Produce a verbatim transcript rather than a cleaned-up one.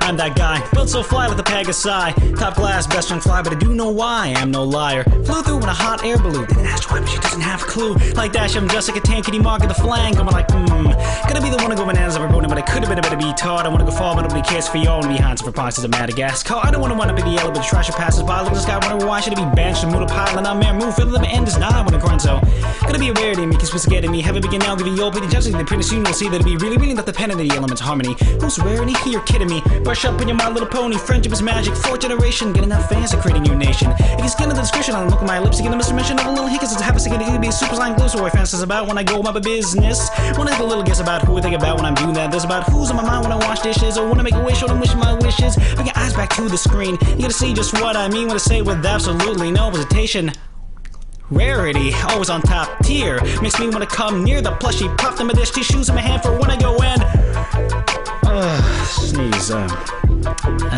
I'm that guy, built so fly with a Pegasi. Top class, best friend fly, but I do know why I am no liar. Flew through in a hot air balloon, didn't ask why, but she doesn't have a clue. Like Dash, I'm just like a tankety mark at the flank. I'm like, hmm, gonna be the one to go bananas over boning, but I could have been a better be taught. I wanna go far, but nobody cares for y'all. And behind some foxes of Madagascar. I don't wanna wind up in the yellow, but the trash passes by. Look at this guy, wonder why should it be banished and moved a pile? And I'm there, move, fill them end is not when I grind so. Gonna be a rarity, make you supposed to get at me. Have a begin now, give you your opinion, judging the pretty soon you'll see that it be really, really not the pen of the elements harmony. Who's rarity? You're kidding me. Brush up on your My Little Pony. Friendship is magic. Fourth generation. Get enough fans to create a new nation. If you skin in the description, I'll look at my lips to get a mister mention of a little hiccups. It's happens to get to be a super slime glue. So I fantasize about when I go about my business. Wanna take a little guess about who I think about when I'm doing that. There's about who's on my mind when I wash dishes. Or wanna make a wish or I'm wishing my wishes. Bring your eyes back to the screen. You gotta see just what I mean when I say with absolutely no hesitation. Rarity, always on top tier. Makes me wanna come near the plushie. Pop them a dish, tissues in my hand for when I go in. Uh, sneeze, um...